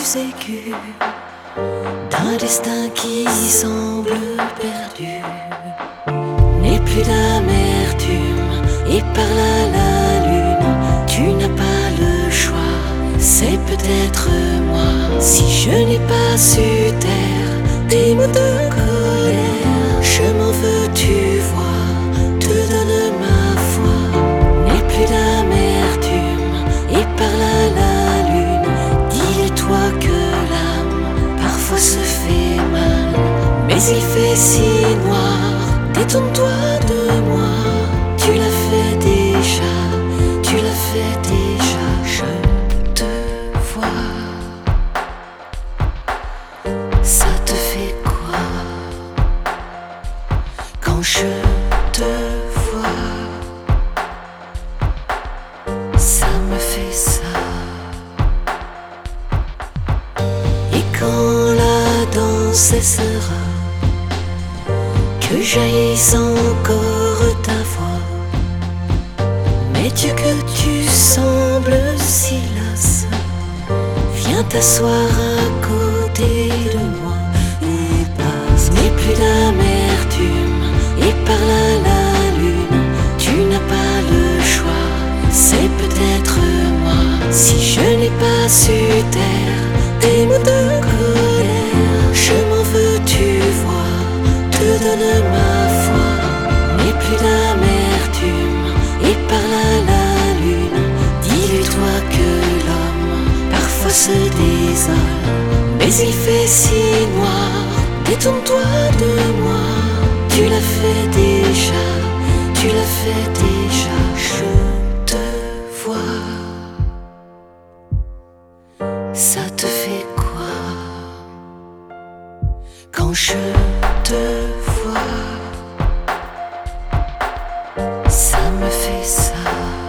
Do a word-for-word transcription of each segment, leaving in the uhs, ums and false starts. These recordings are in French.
plus aigu d'un destin qui semble perdu. N'aie plus d'amertume et parle à la lune. Tu n'as pas le choix, c'est peut-être moi. Si je n'ai pas su taire tes mots de colère, je m'en veux, tu vois, te donne ma foi. N'aie plus d'amertume et parle à la lune. Dis-toi que l'âme parfois se fait mal, mais il fait si noir. Détourne-toi de moi, tu l'as fait déjà, tu l'as fait déjà, je te vois. Ça te fait quoi quand je te vois? Ça me fait ça. Et quand la danse cessera, que jaillisse encore ta voix, mais Dieu que tu sembles si lasse, viens t'asseoir à côté de moi et passe. N'aie plus d'amertume et parle à la lune. Tu n'as pas le choix, c'est peut-être moi. Si je n'ai pas su taire tes mots de colère, je m'en veux, tu vois, te donne ma foi. N'aie plus d'amertume et parle à la lune. Dis-lui-toi que l'homme parfois se désole, mais il fait si noir. Détourne-toi de moi, tu l'as fait déjà, tu l'as fait déjà, je te vois. Ça te fait quoi quand je te vois? Ça me fait ça.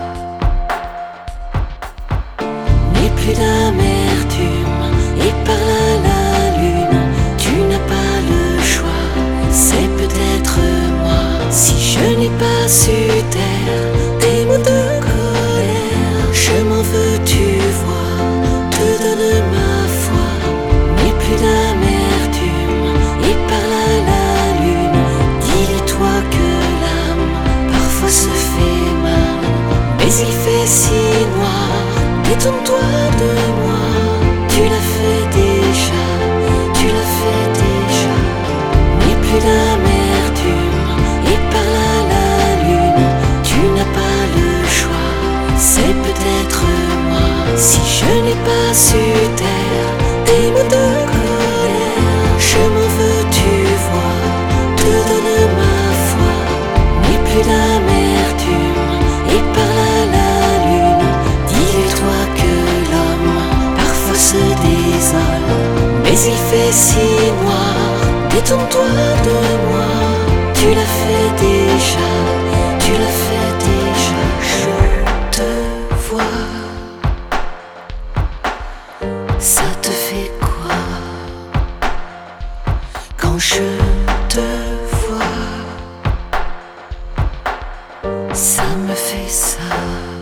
N'aie plus d'amertume et parle à la lune. Tu n'as pas le choix, c'est peut-être moi. Si je n'ai pas su taire tes mots de colère, je m'en veux, tu vois, te donne ma foi. N'aie plus d'amertume et parle à la lune. Dis-toi que l'âme parfois se fait mal, mais il fait si noir. Détourne-toi de moi, tu l'as fait déjà, tu l'as fait déjà. N'aie plus d'amertume et parle à la lune. Tu n'as pas le choix, c'est peut-être moi. Si je n'ai pas su taire tes mots de colère, je m'en veux, tu vois, te donne ma foi. N'aie plus d'amertume et parle à la lune. Dis-toi que l'homme parfois se désole, mais il fait si noir. Détourne-toi de moi, tu l'as fait déjà, tu l'as fait déjà, je te vois. Ça te fait quoi quand je te vois? Ça me fait ça.